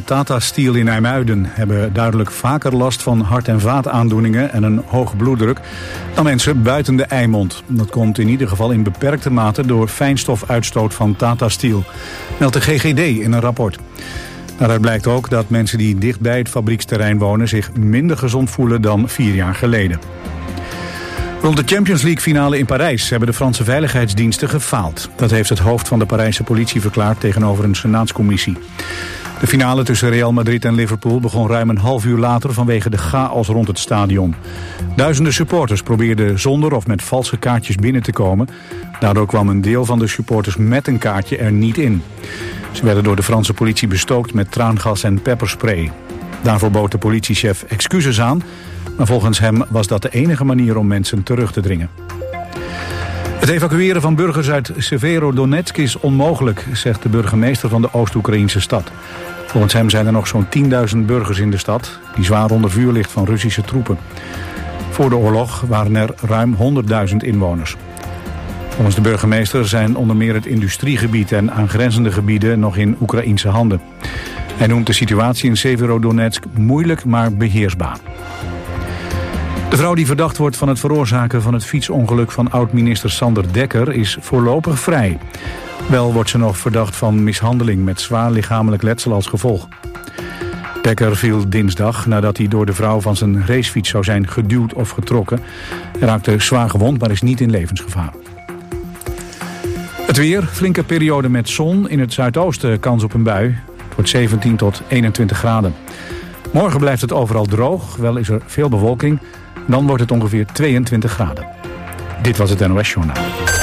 Tata Steel in IJmuiden hebben duidelijk vaker last van hart- en vaataandoeningen en een hoge bloeddruk dan mensen buiten de Eimond. Dat komt in ieder geval in beperkte mate door fijnstofuitstoot van Tata Steel, meldt de GGD in een rapport. Daaruit blijkt ook dat mensen die dicht bij het fabrieksterrein wonen zich minder gezond voelen dan 4 jaar geleden. Rond de Champions League finale in Parijs hebben de Franse veiligheidsdiensten gefaald. Dat heeft het hoofd van de Parijse politie verklaard tegenover een senaatscommissie. De finale tussen Real Madrid en Liverpool begon ruim een half uur later vanwege de chaos rond het stadion. Duizenden supporters probeerden zonder of met valse kaartjes binnen te komen. Daardoor kwam een deel van de supporters met een kaartje er niet in. Ze werden door de Franse politie bestookt met traangas en pepperspray. Daarvoor bood de politiechef excuses aan, maar volgens hem was dat de enige manier om mensen terug te dringen. Het evacueren van burgers uit Severodonetsk is onmogelijk, zegt de burgemeester van de Oost-Oekraïnse stad. Volgens hem zijn er nog zo'n 10.000 burgers in de stad, die zwaar onder vuur ligt van Russische troepen. Voor de oorlog waren er ruim 100.000 inwoners. Volgens de burgemeester zijn onder meer het industriegebied en aangrenzende gebieden nog in Oekraïense handen. Hij noemt de situatie in Severodonetsk moeilijk, maar beheersbaar. De vrouw die verdacht wordt van het veroorzaken van het fietsongeluk van oud-minister Sander Dekker is voorlopig vrij. Wel wordt ze nog verdacht van mishandeling met zwaar lichamelijk letsel als gevolg. Dekker viel dinsdag nadat hij door de vrouw van zijn racefiets zou zijn geduwd of getrokken. Hij raakte zwaar gewond, maar is niet in levensgevaar. Het weer, flinke periode met zon, in het zuidoosten kans op een bui. Het wordt 17 tot 21 graden. Morgen blijft het overal droog, wel is er veel bewolking. Dan wordt het ongeveer 22 graden. Dit was het NOS Journaal.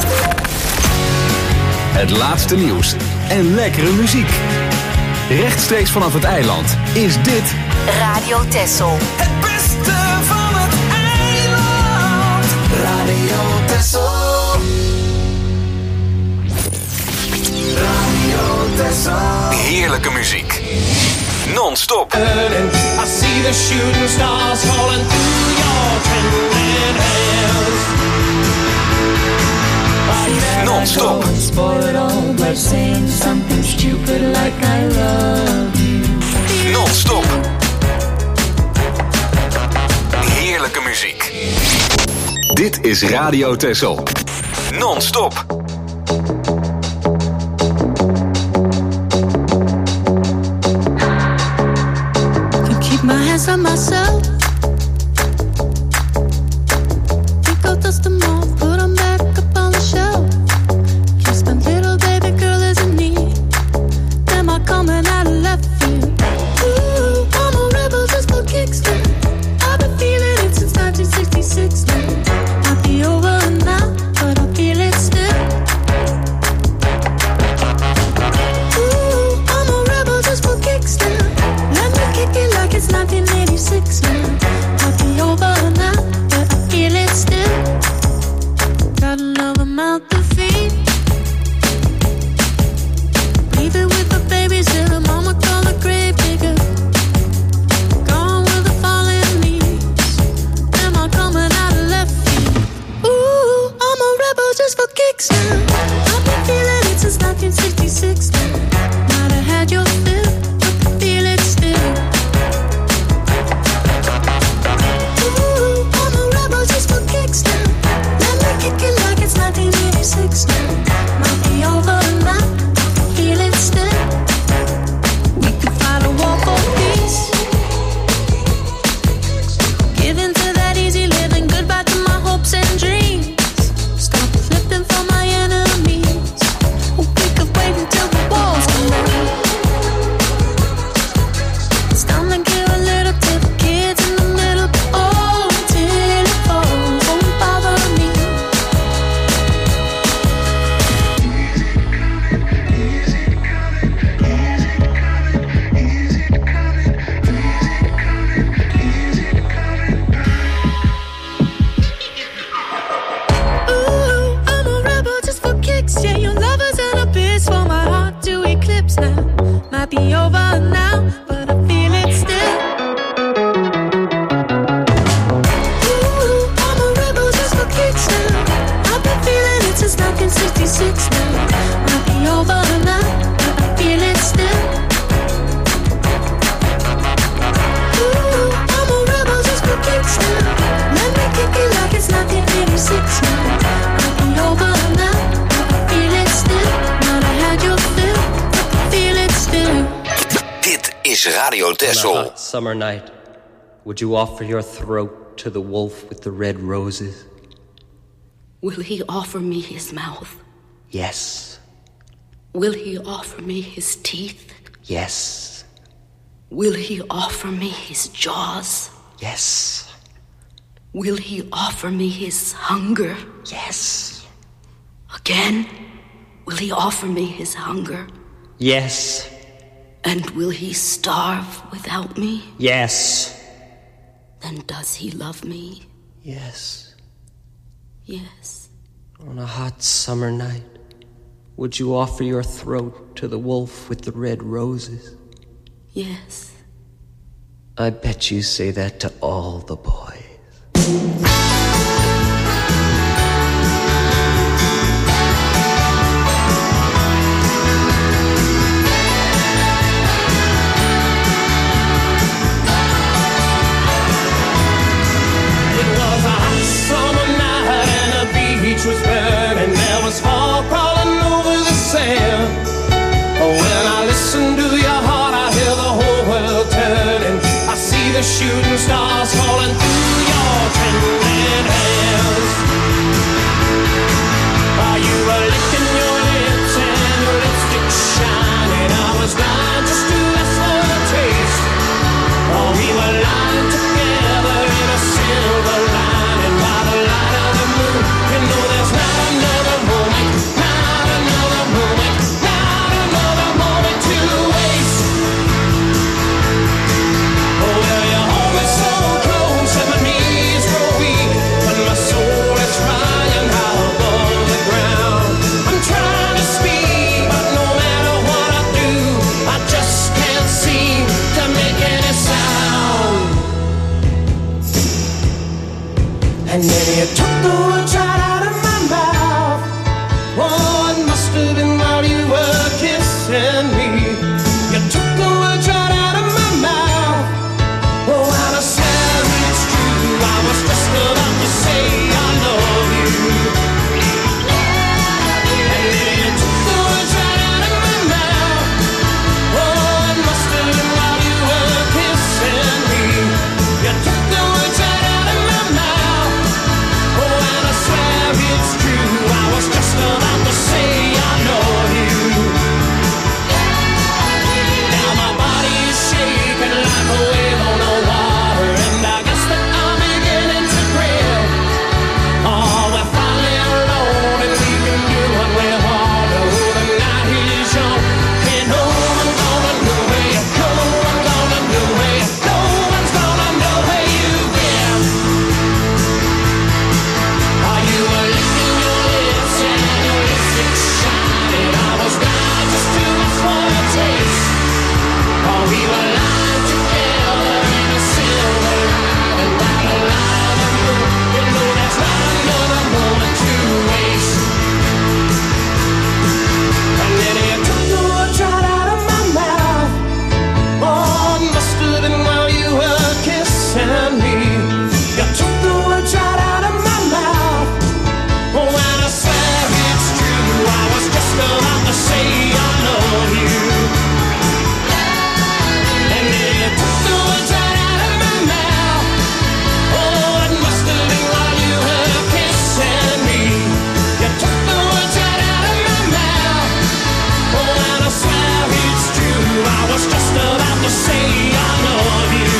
Het laatste nieuws en lekkere muziek. Rechtstreeks vanaf het eiland is dit Radio Texel. Het beste van het eiland. Radio Texel. Radio Texel. heerlijke muziek. Non-stop. I see the shooting stars falling through your trembling hands. Non-stop. Spoil it all by saying something stupid like I love you. Non-stop. Heerlijke muziek. Dit is Radio Texel. Non-stop. Can keep my hands on myself. Think I'll dust them off, put them back up on the shelf. Just my little baby girl is in need. Am I coming out of left field? Ooh, I'm a rebel just for kicks now. I've been feeling it since 1966 now. Might be over now, but I feel it still. Ooh, I'm a rebel just for kicks now. Let me kick it like it's 1986 now. is Radio Texel. On a hot summer night, would you offer your throat to the wolf with the red roses? Will he offer me his mouth? Yes. Will he offer me his teeth? Yes. Will he offer me his jaws? Yes. Will he offer me his hunger? Yes. Again, will he offer me his hunger? Yes. And will he starve without me? Yes. Then does he love me? Yes. Yes. On a hot summer night, would you offer your throat to the wolf with the red roses? Yes. I bet you say that to all the boys. Was burning, there was fog crawling over the sand. When I listen to your heart, I hear the whole world turning. I see the shooting stars falling through your trembling hands. While you were licking your lips and your lipstick shining, I was blind just to ask for a taste. Oh, we were lying together in a silver lining by the light of the moon. You know there's not another moment, not another moment, not another moment to waste. Oh, well, you hold me so close and my knees grow weak, but my soul is flying high above the ground. I'm trying to speak, but no matter what I do, I just can't seem to make any sound. And then you took the words right out of my mouth. Oh, it must have been while you were kissing me. You took the words right out of my mouth. Oh, and I swear it's true, I was just about to say I love you. And then you took the words right out of my mouth. Oh, it must have been while you were kissing me. You took the words right out of my mouth. Oh, and I swear it's true, I was just about to say I love you. Now my body is shaking like a wave on the water, and I guess that I'm beginning to grill. Oh, we're finally alone and we can do what we want. Oh, the night is young, and no one's gonna know where you go. No one's gonna know where you go. No one's gonna know where you've been. Are you licking your lips and your lipstick shining? I was blind just to ask for a taste. Oh, we were lying together in a silver lining by the light of the moon. You know there's not another moment to waste. And then you took the words right out of my mouth. Oh, it must have been while you were kissing me. You took the words right out of my mouth. Oh, and I swear it's true, I was just about to say I love you. And then you took the words right out of my mouth. Oh, it must have been while you were kissing me. You took the words right out of my mouth. Oh, and I swear it's true, I was just about to say I love you.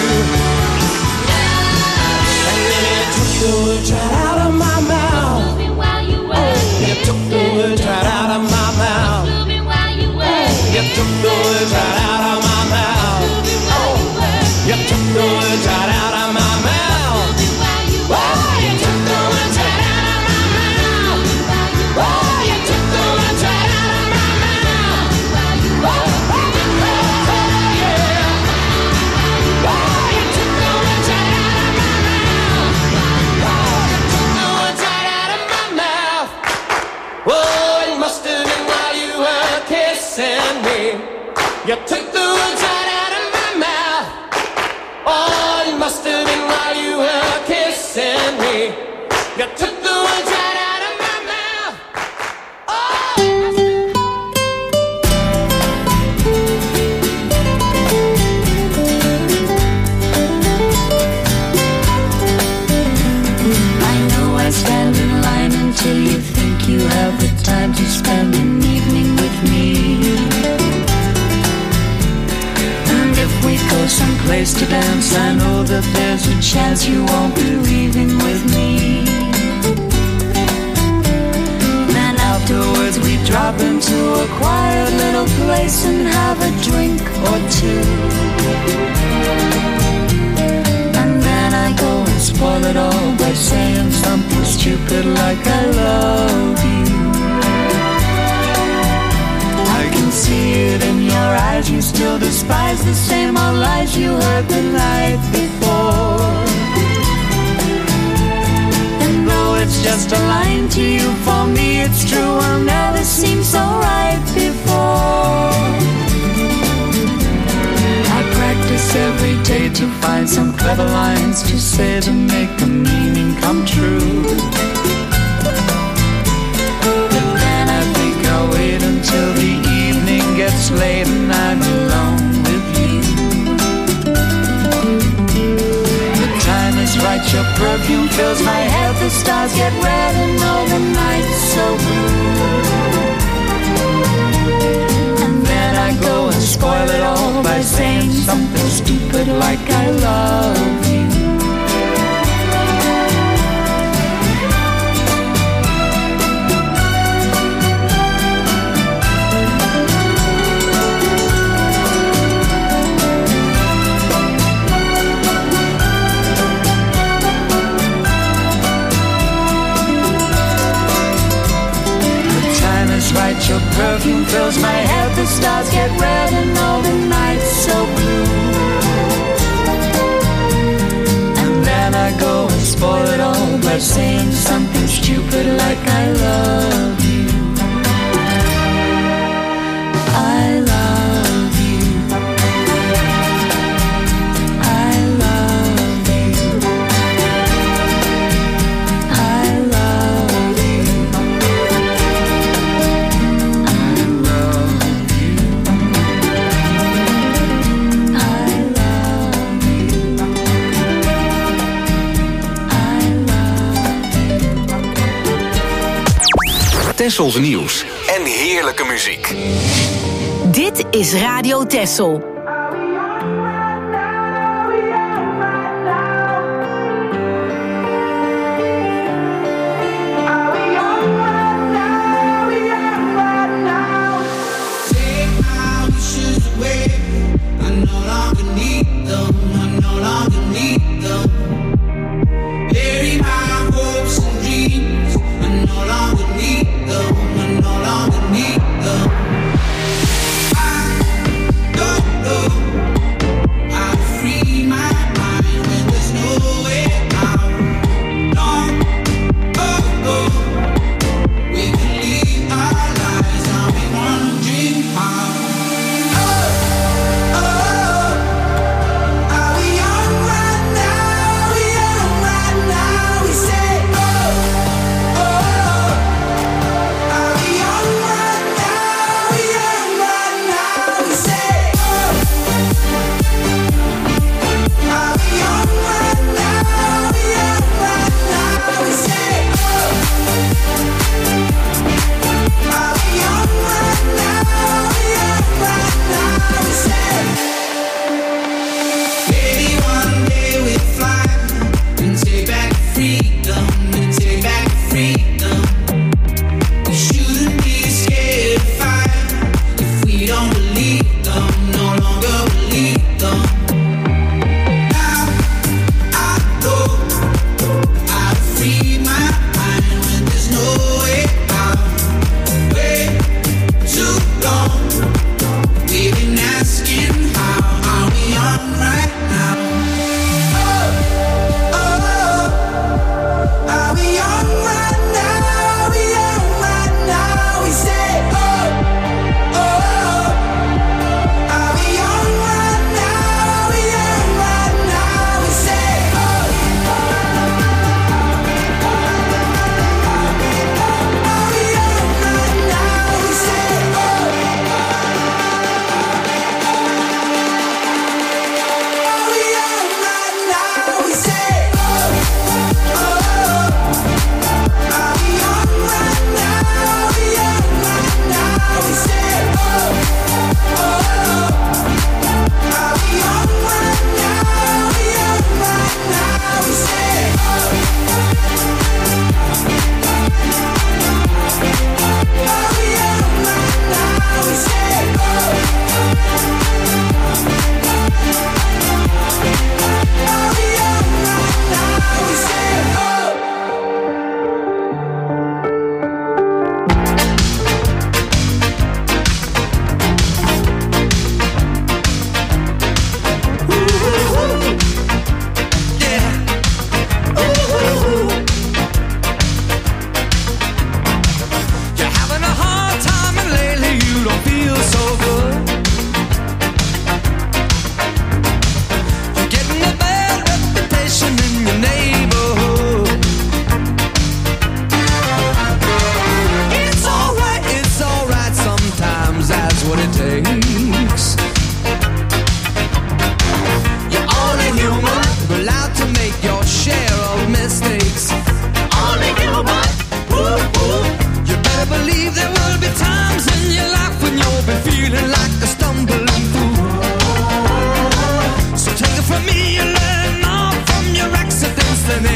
And then you took the words right out of my mouth. You took the words right out of my mouth. You took the words right out of my mouth. You took the words right out of my mouth. Oh, you took the words right out of my mouth. Oh, you took the words right out of my mouth. Oh, yeah. Oh, you took the words right out of my mouth. Oh, you took the words right out of my mouth. Oh, it must have been while you were kissing me. You took the words right out of my mouth. Oh, it must have been while you were kissing me. You took the words right out of my mouth. Oh, for some place to dance. I know that there's a chance you won't be leaving with me. Then afterwards we drop into a quiet little place and have a drink or two. And then I go and spoil it all by saying something stupid like I love you. I can see it in your eyes, you still despise the same old lies you heard the night before. And though it's just a line to you, for me it's true, I'll never seem so right before. I practice every day to find some clever lines to say to make the meaning come true. But then I think I'll wait until the evening gets late and I'm alone with you. The time is right, your perfume fills my head, the stars get red and all the night's so blue. And then I go and spoil it all by saying something stupid like I love you. Right, your perfume fills my head, the stars get red and all the night's so blue. And then I go and spoil it all by saying something stupid like I love you. I love you. I love you. I love you. Tessels nieuws en heerlijke muziek. Dit is Radio Tessel. Oh,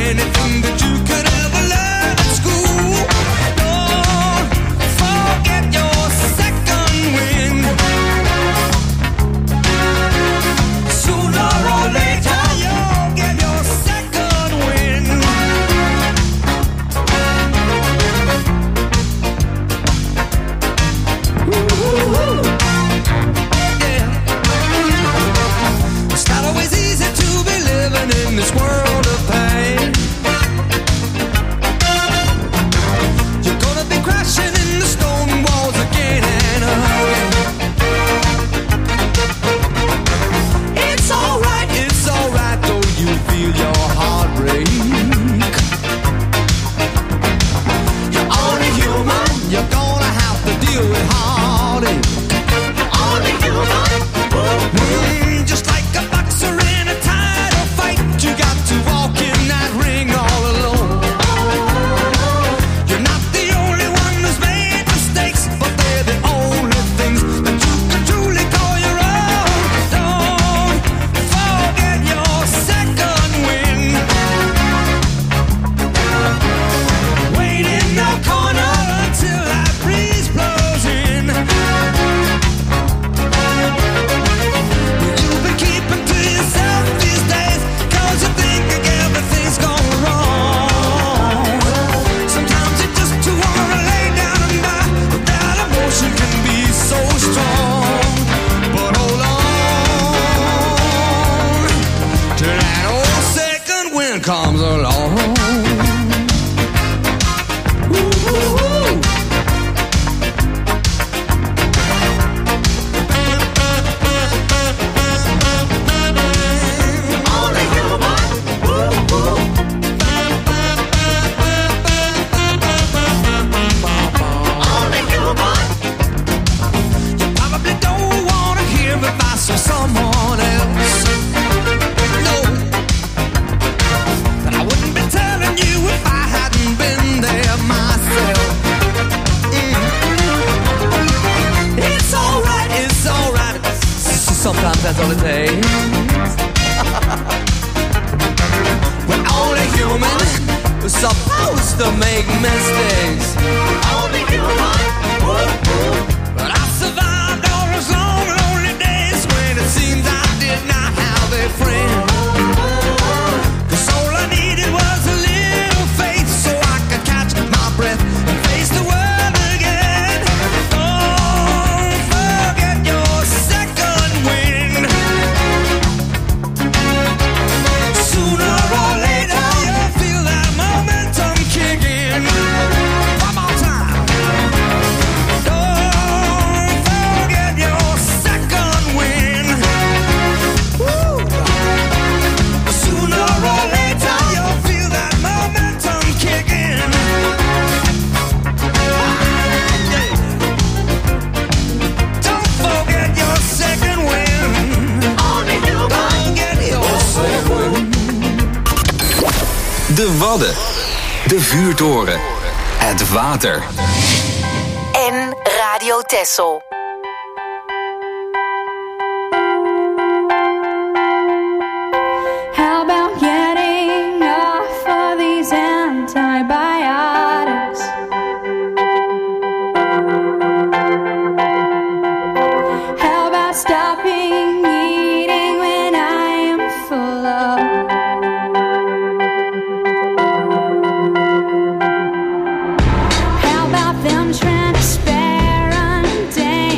anything that you could ever learn at school. Don't forget your second wind. Sooner or later you'll get your second wind. Woo-hoo-hoo. Yeah. It's not always easy to be living in this world of pain. You're gonna be crashing in the stone walls again and again. It's alright though you feel your heart break. You're only human, you're gonna have to deal with heartache. You're only human. Just like a boxer in a title fight, you got to walk in that ring all alone. You're not the only one who's made mistakes, but they're the only things that you can truly call your own. Don't forget your second wind. Wait in the corner until that breeze blows in. You've been keeping to yourself these days, 'cause you think everything's gone wrong. Sometimes you just wanna lay down and die, but that emotion can be so strong. But hold on till that old second wind comes along. Woo-hoo-hoo. Only human. Woo-hoo. Only human. You probably don't wanna hear advice from someone else. No, but I wouldn't be telling you if I hadn't been there myself. It's alright. Sometimes that's all it takes. We're only human, we're supposed to make mistakes. Only human. But I survived all those long, lonely days when it seemed I did not have a friend. 'Cause all I needed was a little faith so I could catch my breath and face the world again. Don't forget your second wind. Sooner or later you'll feel that momentum kicking. One more time. Don't forget your second wind. Woo. Sooner or later you'll feel that momentum kicking. Don't forget your second wind. Only you don't get your second wind. De Wadden. De vuurtoren. Het water. En Radio Texel. How about getting off of these antibiotics? How about stopping eating when I am full of? How about them trying to spare undamaged?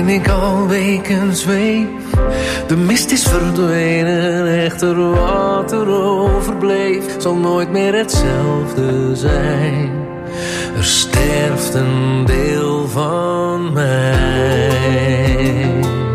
waarin ik al weken zweef. De mist is verdwenen, echter wat er overbleef zal nooit meer hetzelfde zijn. Er sterft een deel van mij.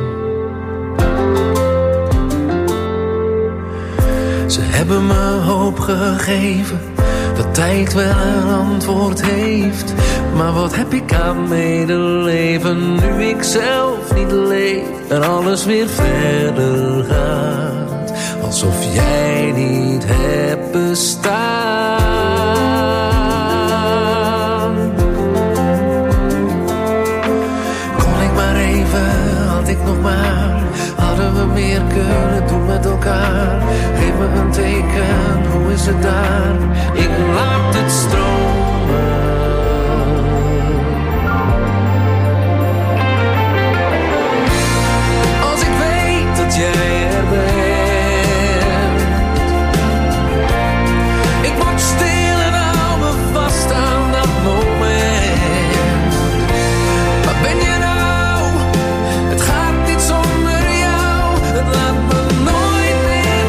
Ze hebben me hoop gegeven, dat tijd wel een antwoord heeft. Maar wat heb ik aan medeleven, nu ik zelf niet leef en alles weer verder gaat, alsof jij niet hebt bestaan. Kon ik maar even, had ik nog maar, hadden we meer kunnen doen met elkaar. Geef me een teken, hoe is het daar? Ik laat het stromen. Als ik weet dat jij er bent, ik word stil en hou me vast aan dat moment. Waar ben je nou? Het gaat niet zonder jou. Het laat me nooit meer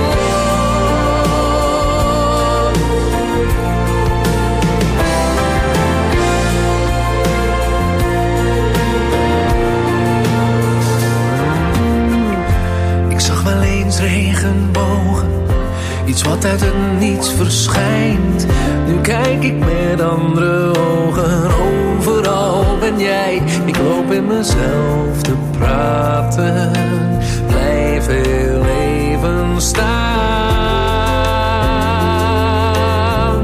los. Ik zag wel eens regenbogen, iets wat uit het niets verschijnt. Nu kijk ik met andere ogen, overal ben jij. Ik loop in mezelf te praten, blijf heel even staan.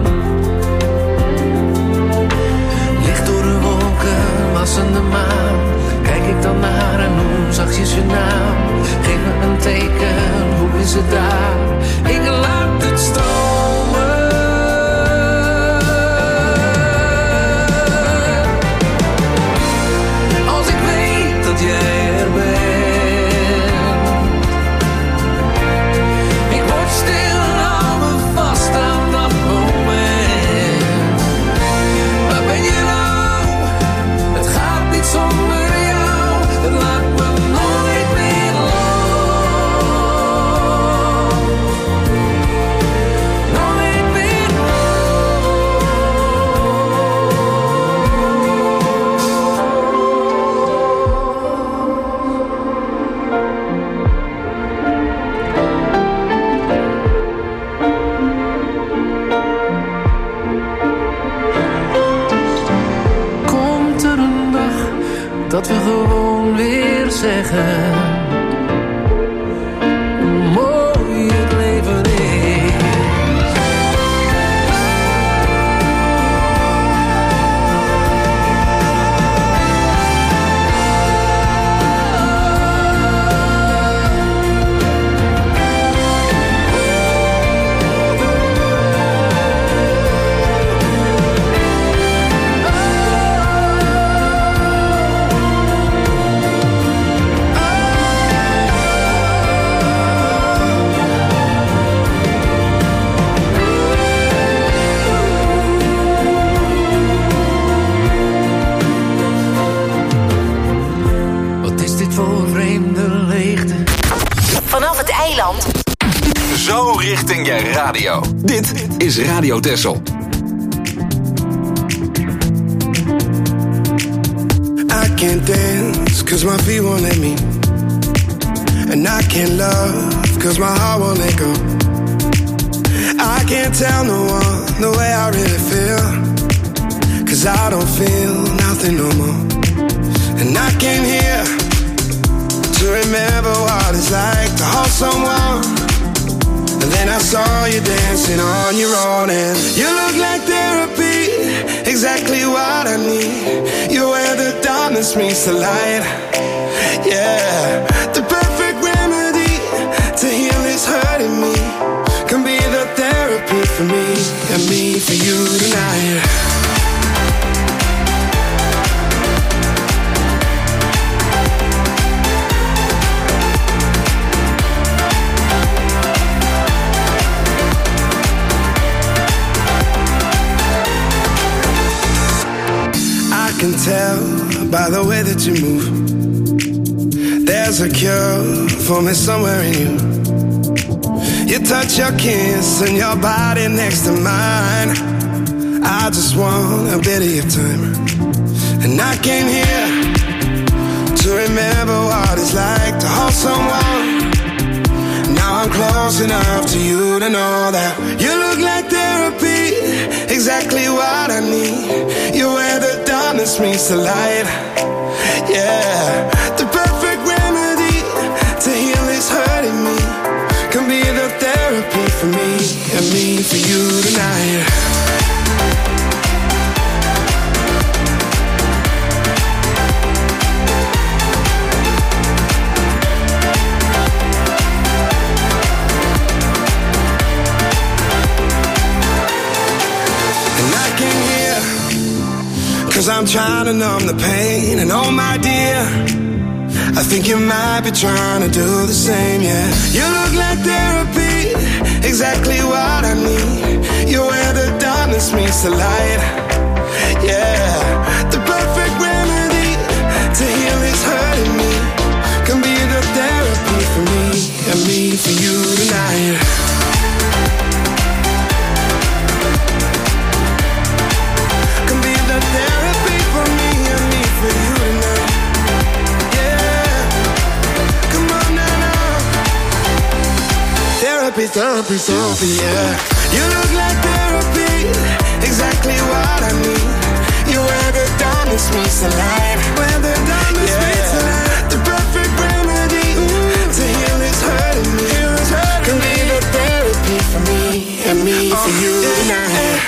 Licht door de wolken, wassende maan, kijk ik dan naar en noem zachtjes je naam. Geef me een teken, hoe is het daar? Ik laat het stromen. Als ik weet dat jij er bent, ik word stil en hou me vast aan dat moment. Waar ben je nou? Het gaat niet zonder jou. Het laat me nooit meer los. Nooit meer komt er een dag dat we gewoon weer zeggen hoe mooi het leven is. Wat is dit voor vreemde leegte? Vanaf het eiland. Zo richting je radio. Dit is Radio Texel. I can't dance cause my feet won't let me, and I can't love cause my heart won't let go. I can't tell no one the way I really feel, cause I don't feel nothing no more. And I came here to remember what it's like to hold someone, and then I saw you dancing on your own. And you look like therapy, exactly what I need. You're where the darkness meets the light. Yeah, the perfect remedy to heal this hurting me. Can be the therapy for me and me for you tonight. I can tell by the way that you move There's a cure for me somewhere in you. You touch your kiss and your body next to mine. I just want a bit of your time. And I came here to remember what it's like to hold someone. Now I'm close enough to you to know that you look like therapy, exactly what I need. You're where the darkness meets the light. Yeah, the perfect remedy to heal this hurting me. Can be the therapy for me and me for you tonight. And I came here 'cause I'm trying to numb the pain. And oh my dear, I think you might be trying to do the same, yeah. You look like therapy, exactly what I need. You're where the darkness meets the light. Yeah, the perfect remedy to heal this hurting me. Can be the therapy for me and me for you tonight. Can be the therapy for me and me for you tonight. Therapy, therapy, therapy, yeah. You look like therapy, exactly what I need. You're where the darkness meets the light. Where the darkness meets the light. The perfect remedy to heal this hurting me. Can be the therapy for me and me for you tonight.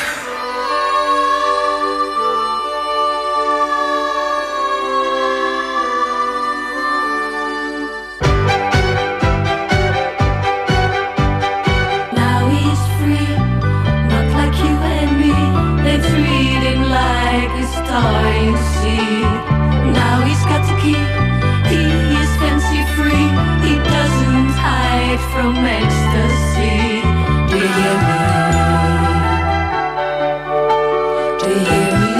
From ecstasy, do you hear me? Do you hear me?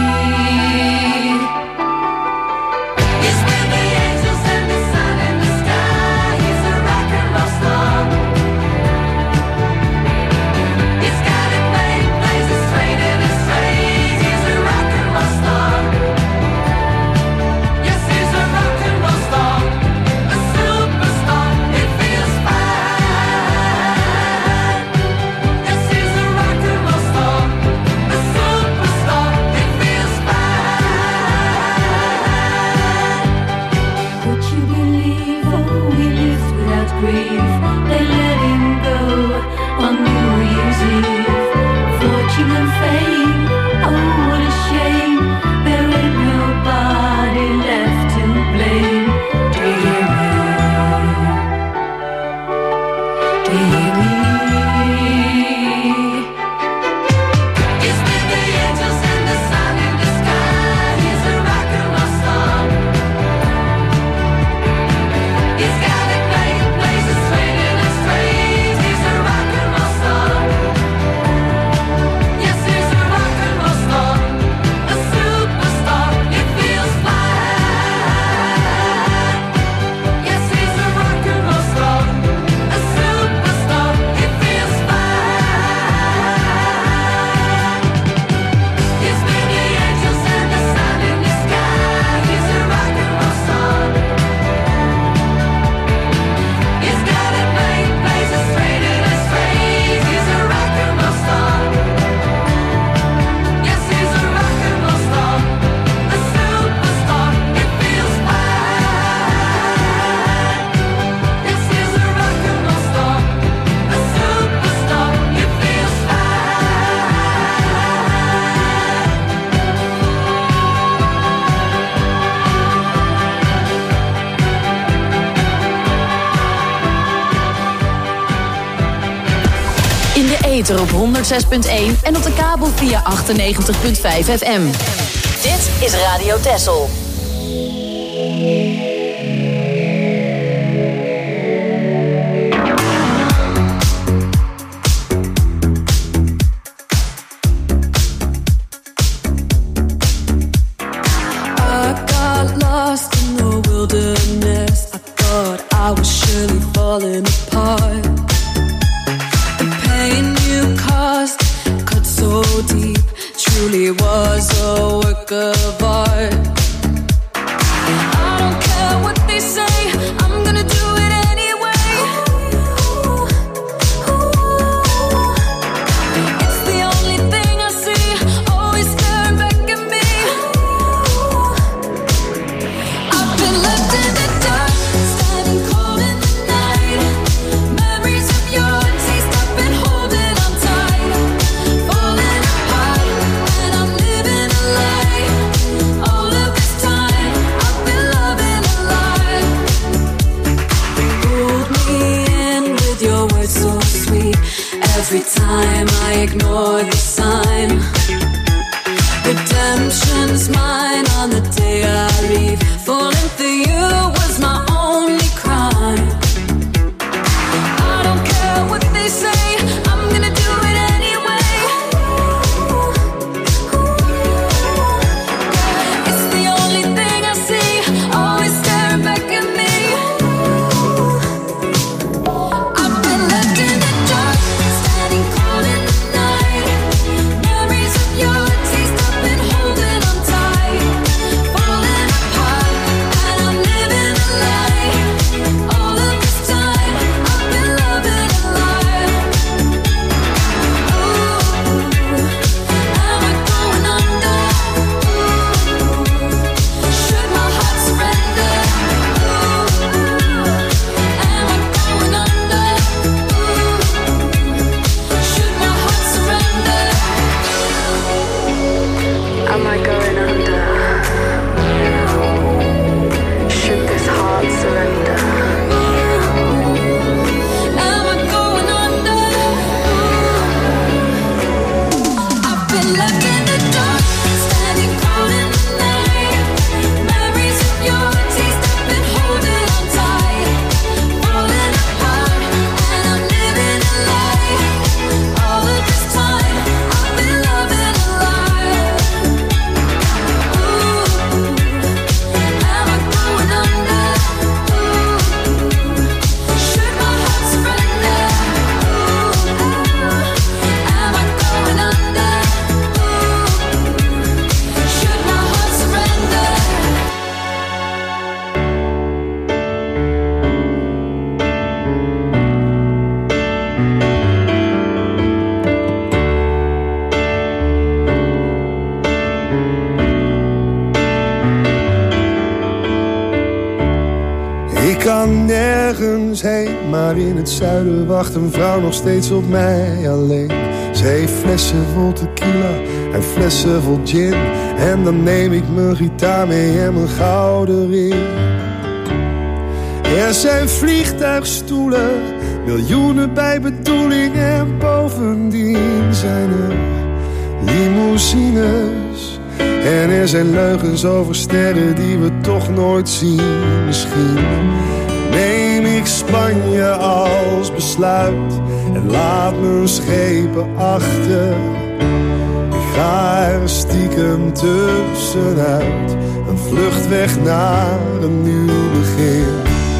It's when the angels and the sun in the sky. He's a rock and roll star. It's got it made, plays it straight and it's straight. He's a rock and roll star. Yes, he's a rock and roll star. A superstar. It feels they let him go on New Year's Eve. Fortune and fame, oh what a shame. There ain't nobody left to blame. Do you hear me? Do you hear me? It's with the angels and the sun in the sky. He's a rock and roll star. He's got it made, plays it straight and it's straight. He's a rock and roll star. Yes, he's a rock and roll star. A superstar, it feels fine. Yes, he's a rock and roll star. A superstar, it feels fine. It's with the angels and the sun in the sky. He's a rock and roll star. He's got it made, plays it straight and it's straight. He's a rock and roll star. Yes, he's a rock and roll star. A superstar, it feels fine. Yes, he's a rock and roll star. A superstar, it feels In de ether op 106.1 en op de kabel via 98.5 FM. Dit is Radio Texel. I got lost in the wilderness. I falling apart. The pain you caused cut so deep, truly was a work of art. I don't care what they say, I'm gonna do it anyway. It's the only thing I see, always staring back at me. I've been left in the dark, standing cold in the night. Memories of your taste, I've been holding on tight. Falling apart, and I'm living a lie. All of this time, I've been loving a lie. Pulled me in with your words so sweet. Every time I ignore the sign. Redemption's mine on the day I leave. Falling for you was my only crime. I don't care what they say, I'm gonna do it anyway. It's the only thing I see, always staring back at me. I've been left in the dark, standing cold in the night. Memories of your taste, I've been holding on tight. Falling apart, and I'm living a lie. All of this time, I've been loving a lie. Am I going under? Should my heart surrender? Am I going under? Should my heart surrender? Am I going under? Should this heart surrender? Am I going under? I've been left in the dark, standing cold in the night. Memories of your taste, I've been holding on tight. Falling apart, and I'm living a lie. All of this time, I've been loving a lie. Am I going under? Should my heart surrender? Am I going under? Should my heart surrender? Ik kan nergens heen, maar in het zuiden wacht een vrouw nog steeds op mij alleen. Ze heeft flessen vol tequila en flessen vol gin. En dan neem ik mijn gitaar mee en mijn gouden ring. Er zijn vliegtuigstoelen, miljoenen bij bedoeling. En bovendien zijn er limousines. En er zijn leugens over sterren die we toch nooit zien. Misschien neem ik Spanje als besluit en laat mijn schepen achter. Ik ga er stiekem tussenuit, een vlucht weg naar een nieuw begin.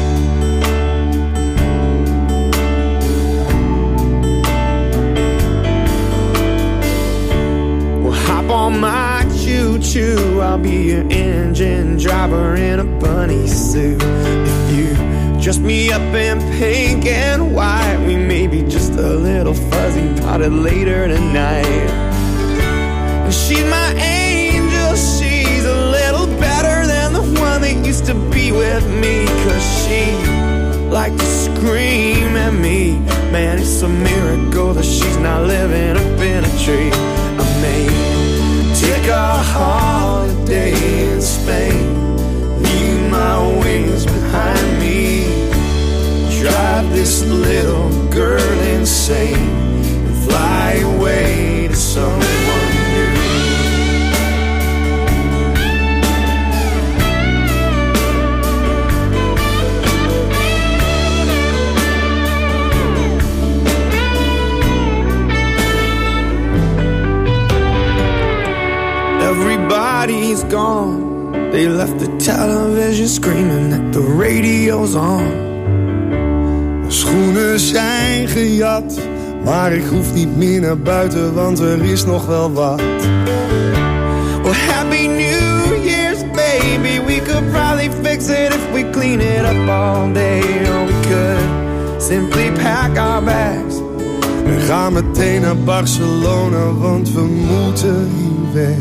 Well, hop on my choo-choo, I'll be your engine driver in a bunny suit. If you dress me up in pink and white, we may be just a little fuzzy potted later tonight. And she's my angel, she's a little better than the one that used to be with me. 'Cause she liked to scream at me. Man, it's a miracle that she's not living up in a tree. I may take a holiday in Spain, leave my wings behind me, drive this little girl insane, and fly away to someone new. Everybody's gone, they left the television screaming that the radio's on. Schoenen zijn gejat, maar ik hoef niet meer naar buiten, want er is nog wel wat. Well, Happy New Year's, baby. We could probably fix it if we clean it up all day. Or we could simply pack our bags en ga meteen naar Barcelona, want we moeten hier weg.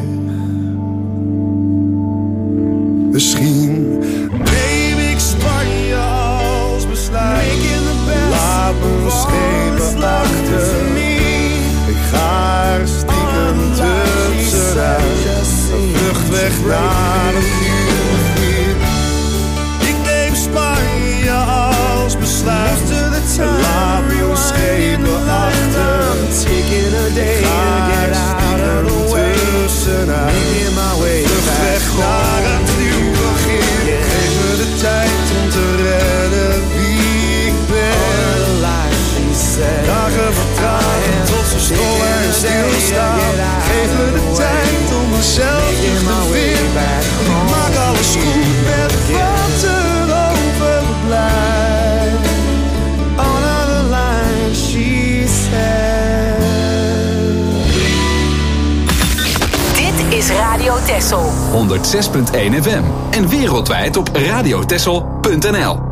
Misschien neem ik Spanje als besluit. Laat mijn schepen achter. Ik ga er stiekem tussenuit. Een vlucht weg naar een nieuw begin. Ik neem Spanje als besluit. Laat mijn schepen achter. Ik ga er stiekem tussenuit. Vlucht weg naar een nieuw begin. Geef me de tijd om te redden wie ik ben. Dagen vertragen tot ze stollen en stilstaan. Geef me de tijd om mezelf terug te vinden. Ik maak alles goed met wat er overblijft. On the line, she said. Dit is Radio Texel. 106.1 FM en wereldwijd op radiotexel.nl.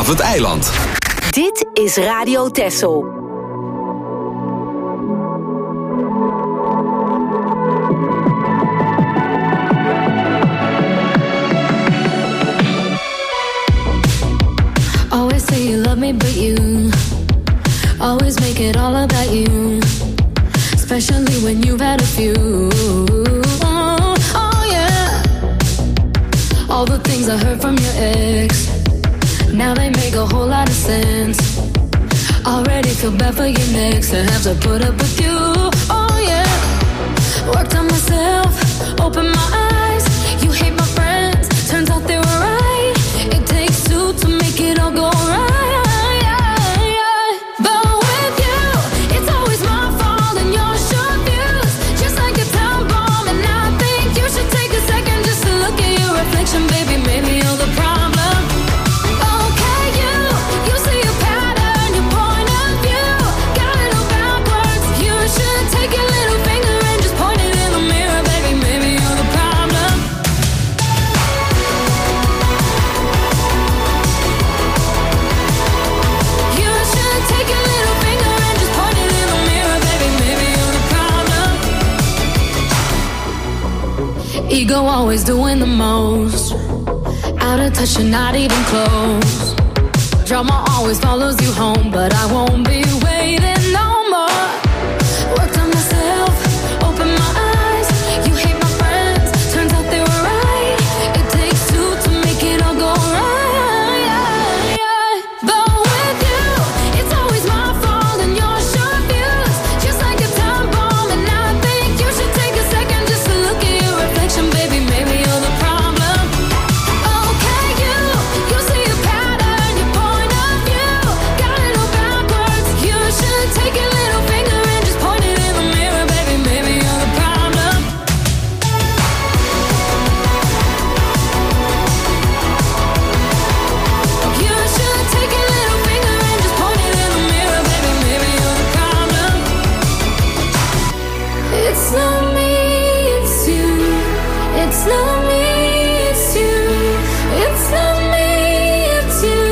vanaf het eiland. Dit is Radio Texel. Always say you love me, but you always make it all about you. Especially when you've had a few. Oh yeah. All the things I heard from your ex, now they make a whole lot of sense. Already feel bad for your next to have to put up with you. Oh yeah. Worked on myself, opened my eyes. You hate my friends, turns out they were right. It takes two to make it all go right. But with you, it's always my fault and your short views, just like a time bomb. And I think you should take a second just to look at your reflection, baby. Maybe you're the problem. Okay, you see a pattern, your point of view got it all backwards. You should take your little finger and just point it in the mirror, baby. Maybe you're the problem. You should take your little finger and just point it in the mirror, baby. Maybe you're the problem. Ego always doing the most. Out of touch, you're not even close. Drama always follows you home, but I won't be waiting no more. Worked on myself, opened my eyes. You hate my friends, turns out they were right. It takes two to make it all go right. But with you, it's always my fault and your short views, just like a time bomb. And I think you should take a second just to look at your reflection, baby. Maybe you're the problem. Okay, you see a pattern, your point of view got it all backwards. You should take your little finger and just point it in the mirror, baby. Maybe you're the problem. You should take your little finger and just point it in the mirror, baby. Maybe you're the problem. It's not me, it's you. It's not me, it's you. It's not me, it's you.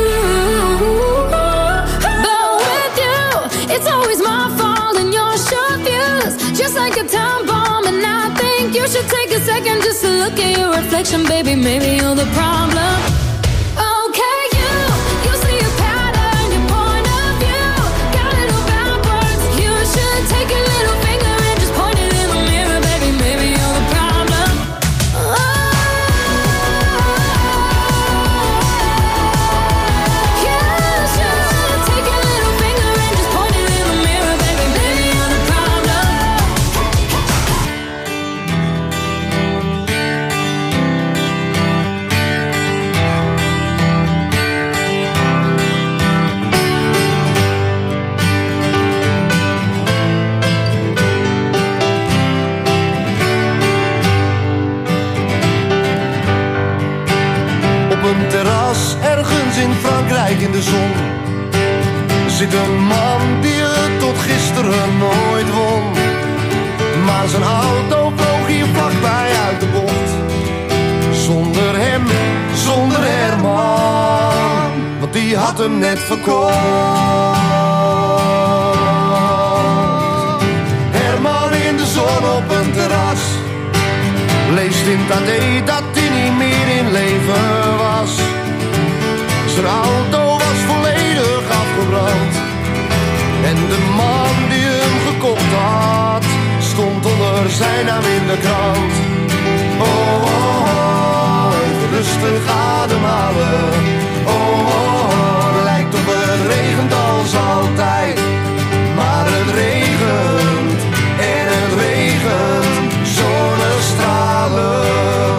But with you, it's always my fault and your short views, just like a time bomb. And I think you should take a second just to look at your reflection, baby. Maybe you're the problem. Okay, you see a pattern, your point of view got it all backwards. You should take your little finger and just point it in the mirror, baby. Maybe you're the problem. You should take your little finger and just point it in the mirror, baby. Maybe you're the problem. Op een terras ergens in Frankrijk in de zon zit een man die het tot gisteren nooit won. Maar zijn auto vloog hier vlakbij uit de bocht. Zonder hem, zonder Herman, want die had hem net verkocht. Herman in de zon op een terras leest in het AD dat hij niet meer in leven was. Zijn auto was volledig afgebrand en de man die hem gekocht had stond onder zijn naam in de krant. Oh, oh, oh, even rustig ademhalen. Oh, oh, oh, lijkt op het regent als altijd, maar het regent en het regent zonnestralen.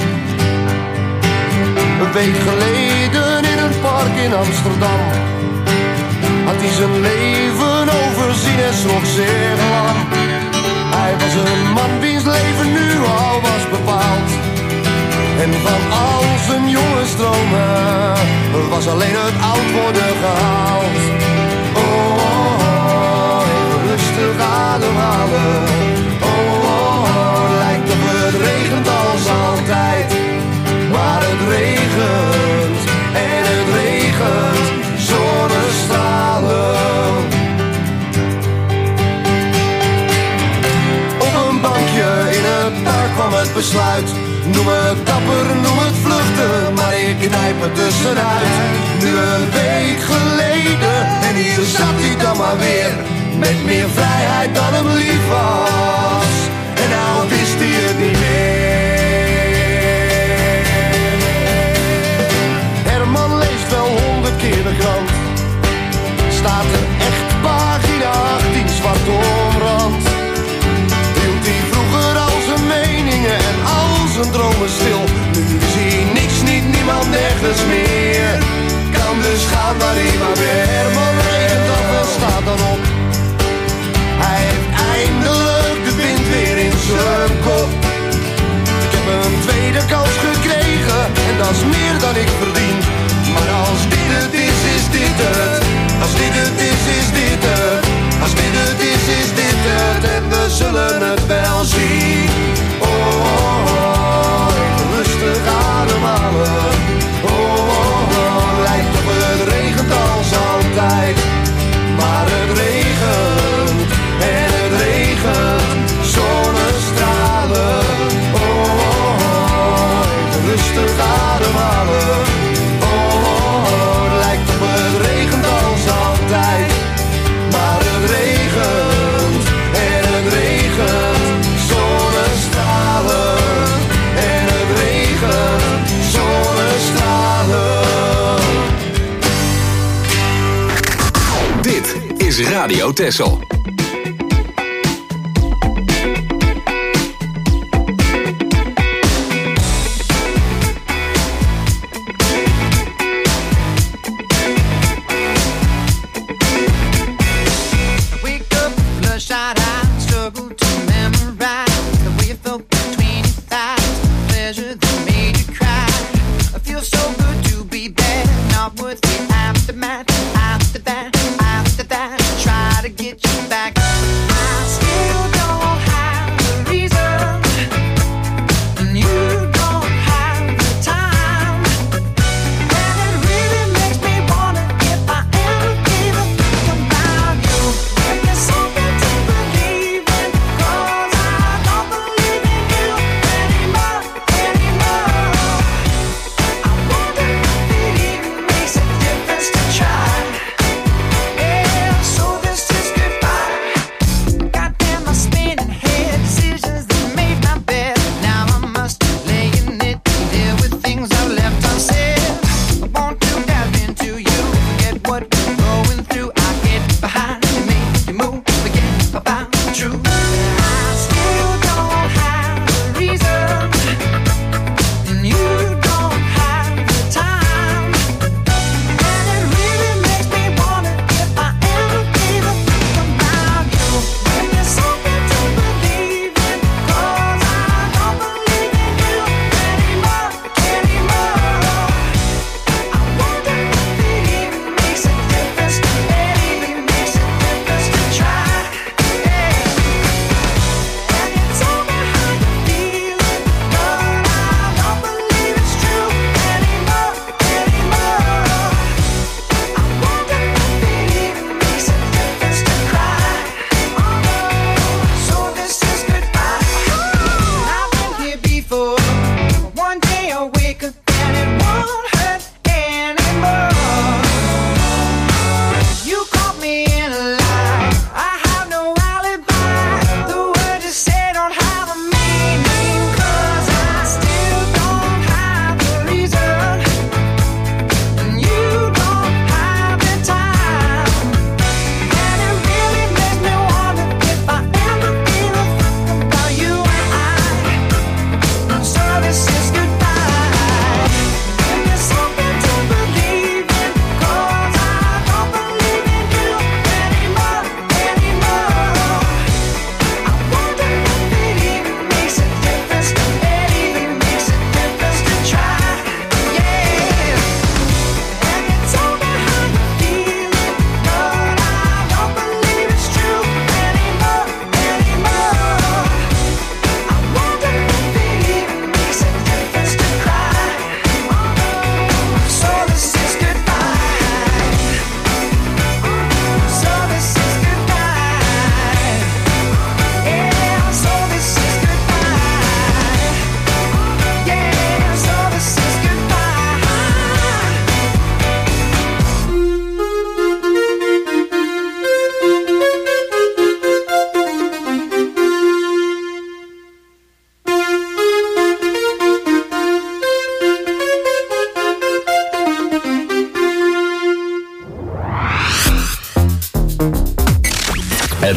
Een week geleden in een park in Amsterdam had hij zijn leven overzien en schrok zeer lang. Hij was een man wiens leven nu al was bepaald. En van al zijn jonge stromen was alleen het oud worden gehaald. Oh, oh, oh, even rustig ademhalen. Oh, oh, oh, lijkt op het regent als altijd, maar het regent en het regent het dapper, noem het vluchten, maar ik knijp er tussenuit. Nu een week geleden, en hier zat hij dan maar weer, met meer vrijheid dan hem lief was. En nou wist hij het niet meer. Herman leest wel 100 keer de krant. Staat er echt pagina 18 zwart omrand. Hield hij vroeger al zijn meningen en al zijn dromen stil. Nu zie hij niks, niet niemand, nergens meer. Kan dus gaan waar hij maar weer. Herman regent af en staat dan op. Hij heeft eindelijk de wind weer in zijn kop. Ik heb een tweede kans gekregen en dat is meer dan ik verdien. Maar als dit het is, is dit het. Als dit het is, is dit het. Als dit het is dit het. En we zullen het wel zien. Oh, oh, oh. Even rustig ademhalen. Oh, oh, oh. Lijkt op het regent als altijd. Maar het regent. En het regent. Zonnestralen. Oh, oh, oh. Even rustig ademhalen. Maar het regent en het regent, zonnestralen. En het regent, zonnestralen. Dit is Radio Texel. After that, try to get you back.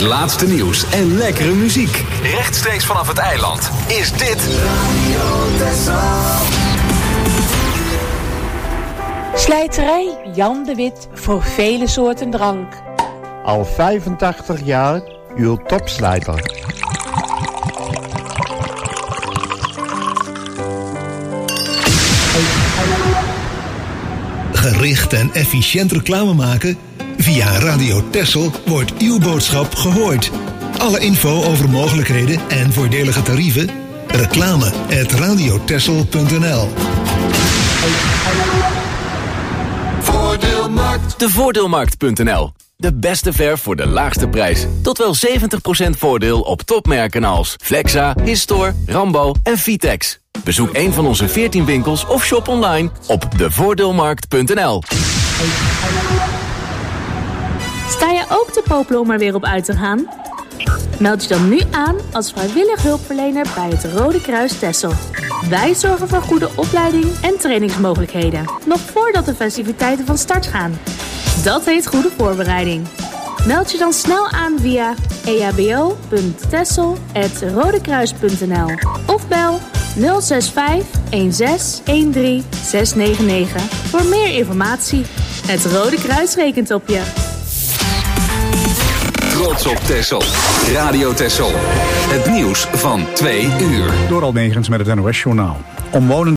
laatste nieuws en lekkere muziek. Rechtstreeks vanaf het eiland is dit Radio Texel. Slijterij Jan de Wit voor vele soorten drank. Al 85 jaar uw topslijter. Gericht en efficiënt reclame maken? Via Radio Texel wordt uw boodschap gehoord. Alle info over mogelijkheden en voordelige tarieven? reclame@radiotexel.nl. Voordeelmarkt. De Voordeelmarkt.nl. De beste verf voor de laagste prijs. Tot wel 70% voordeel op topmerken als Flexa, Histor, Rambo en Vitex. Bezoek een van onze 14 winkels of shop online op devoordeelmarkt.nl. Sta je ook te popelen om er weer op uit te gaan? Meld je dan nu aan als vrijwillig hulpverlener bij het Rode Kruis Texel. Wij zorgen voor goede opleiding en trainingsmogelijkheden, nog voordat de festiviteiten van start gaan. Dat heet goede voorbereiding. Meld je dan snel aan via ehbo.texel@rodekruis.nl of bel 065 16 13 699 voor meer informatie. Het Rode Kruis rekent op je. Trots op Texel. Radio Texel. Het nieuws van 2 uur. Door Almegens met het NOS-journaal. Omwonenden